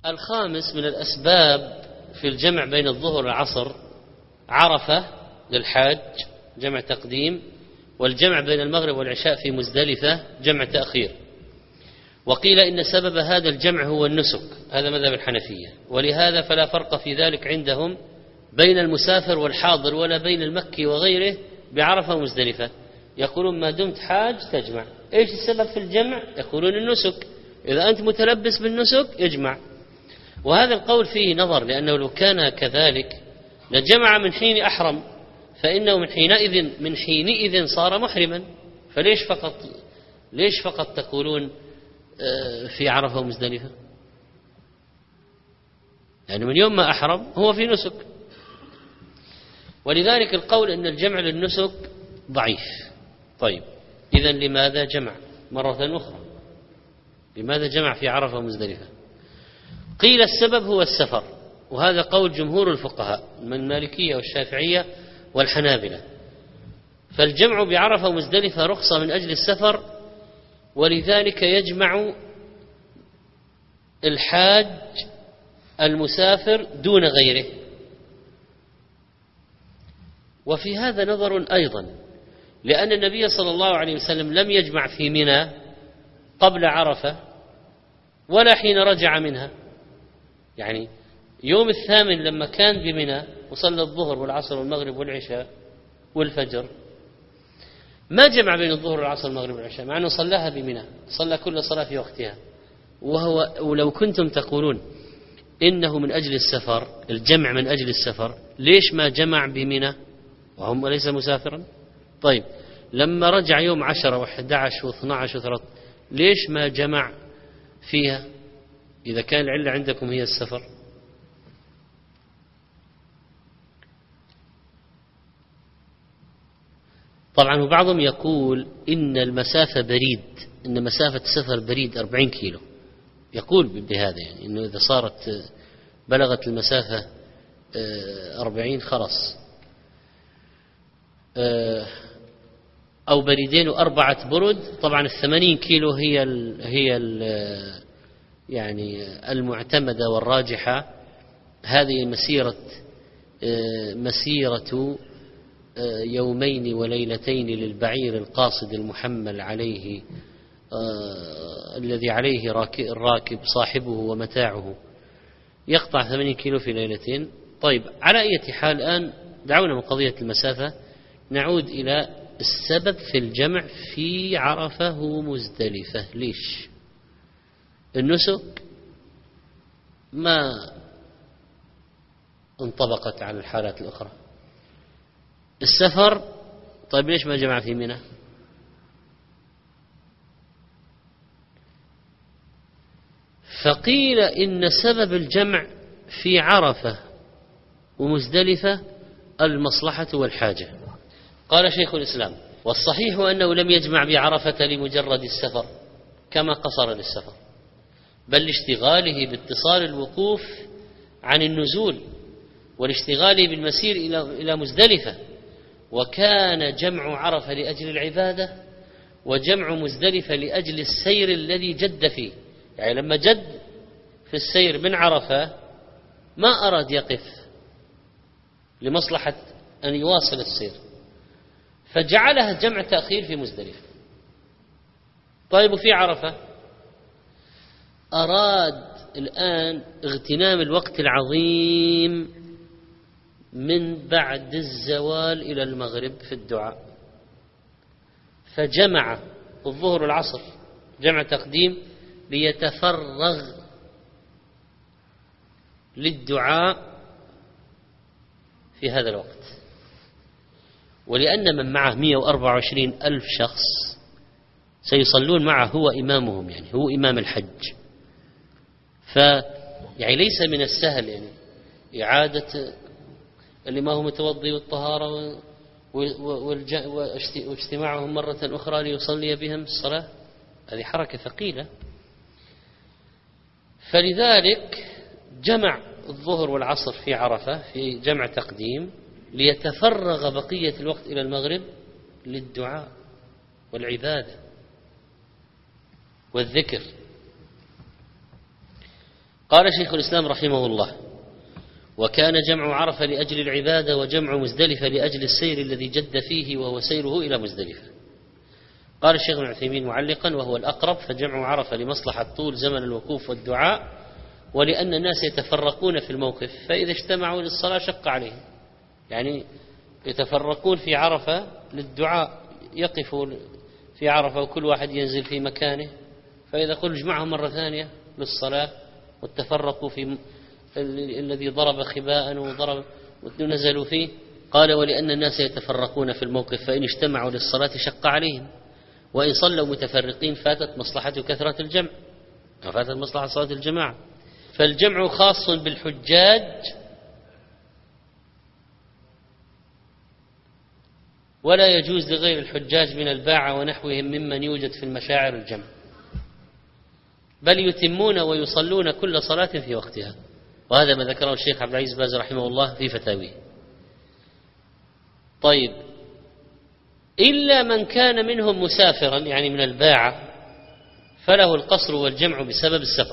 الخامس من الأسباب في الجمع بين الظهر والعصر عرفة للحاج جمع تقديم، والجمع بين المغرب والعشاء في مزدلفة جمع تأخير. وقيل إن سبب هذا الجمع هو النسك، هذا مذهب الحنفية، ولهذا فلا فرق في ذلك عندهم بين المسافر والحاضر ولا بين المكي وغيره بعرفة ومزدلفة. يقولون ما دمت حاج تجمع. إيش السبب في الجمع؟ يقولون النسك، إذا أنت متلبس بالنسك اجمع. وهذا القول فيه نظر، لأنه لو كان كذلك لجمع من حين أحرم، فإنه من حينئذ صار محرما. ليش فقط تقولون في عرفة ومزدلفة؟ يعني من يوم ما أحرم هو في نسك. ولذلك القول أن الجمع للنسك ضعيف. طيب إذن لماذا جمع مرة أخرى؟ لماذا جمع في عرفة ومزدلفة؟ قيل السبب هو السفر، وهذا قول جمهور الفقهاء من المالكية والشافعية والحنابلة. فالجمع بعرفة ومزدلفة رخصة من أجل السفر، ولذلك يجمع الحاج المسافر دون غيره. وفي هذا نظر أيضا، لأن النبي صلى الله عليه وسلم لم يجمع في منى قبل عرفة ولا حين رجع منها. يعني يوم الثامن لما كان بمنى وصلى الظهر والعصر والمغرب والعشاء والفجر، ما جمع بين الظهر والعصر والمغرب والعشاء، مع أنه صلاها بمنى، صلى كل صلاة في وقتها. ولو كنتم تقولون إنه من أجل السفر، الجمع من أجل السفر، ليش ما جمع بمنى وهم ليس مسافرا؟ طيب لما رجع يوم 10 و11 و12 و13 ليش ما جمع فيها إذا كان العلة عندكم هي السفر؟ طبعا وبعضهم يقول إن المسافة بريد، إن مسافة السفر بريد 40 كيلو، يقول بهذا، يعني إنه إذا صارت بلغت المسافة 40 خلاص، أو بريدين و4 برد. طبعا 80 كيلو هي يعني المعتمدة والراجحة. هذه مسيرة يومين وليلتين للبعير القاصد المحمل عليه الذي عليه الراكب صاحبه ومتاعه، يقطع 80 كيلو في ليلتين. طيب على أي حال الآن دعونا من قضية المسافة، نعود إلى السبب في الجمع في عرفة ومزدلفة. ليش؟ النسك ما انطبقت على الحالات الأخرى. السفر، طيب ليش ما جمع في منى؟ فقيل إن سبب الجمع في عرفة ومزدلفة المصلحة والحاجة. قال شيخ الإسلام: والصحيح أنه لم يجمع بعرفة لمجرد السفر كما قصر للسفر، بل لاشتغاله باتصال الوقوف عن النزول والاشتغال بالمسير إلى مزدلفة. وكان جمع عرفة لأجل العبادة، وجمع مزدلفة لأجل السير الذي جد فيه. يعني لما جد في السير من عرفة ما أراد يقف لمصلحة أن يواصل السير، فجعلها جمع تأخير في مزدلفة. طيب وفي عرفة أراد الآن اغتنام الوقت العظيم من بعد الزوال إلى المغرب في الدعاء، فجمع الظهر والعصر جمع تقديم ليتفرغ للدعاء في هذا الوقت. ولأن من معه 124 ألف شخص سيصلون معه، هو إمامهم، يعني هو إمام الحج. يعني ليس من السهل يعني إعادة اللي ما هو متوضي والطهارة واجتماعهم مرة أخرى ليصلي بهم الصلاة، هذه حركة ثقيلة. فلذلك جمع الظهر والعصر في عرفة في جمع تقديم ليتفرغ بقية الوقت إلى المغرب للدعاء والعبادة والذكر. قال شيخ الإسلام رحمه الله: وكان جمع عرفة لأجل العبادة، وجمع مزدلفة لأجل السير الذي جد فيه وهو سيره إلى مزدلفة. قال الشيخ ابن عثيمين معلقا: وهو الأقرب، فجمع عرفة لمصلحة طول زمن الوقوف والدعاء، ولأن الناس يتفرقون في الموقف، فإذا اجتمعوا للصلاة شق عليهم، يعني يتفرقون في عرفة للدعاء، يقفوا في عرفة وكل واحد ينزل في مكانه، فإذا قل اجمعهم مرة ثانية للصلاة وتفرقوا في الذي ضرب خباء وضرب ونزلوا فيه. قال: ولأن الناس يتفرقون في الموقف، فإن اجتمعوا للصلاة شق عليهم، وإن صلوا متفرقين فاتت مصلحة كثرة الجمع، وفاتت مصلحة صلاة الجماعة. فالجمع خاص بالحجاج، ولا يجوز لغير الحجاج من الباعة ونحوهم ممن يوجد في المشاعر الجمع، بل يتمون ويصلون كل صلاة في وقتها. وهذا ما ذكره الشيخ عبد العزيز باز رحمه الله في فتاويه. طيب، إلا من كان منهم مسافرا، يعني من الباعة، فله القصر والجمع بسبب السفر.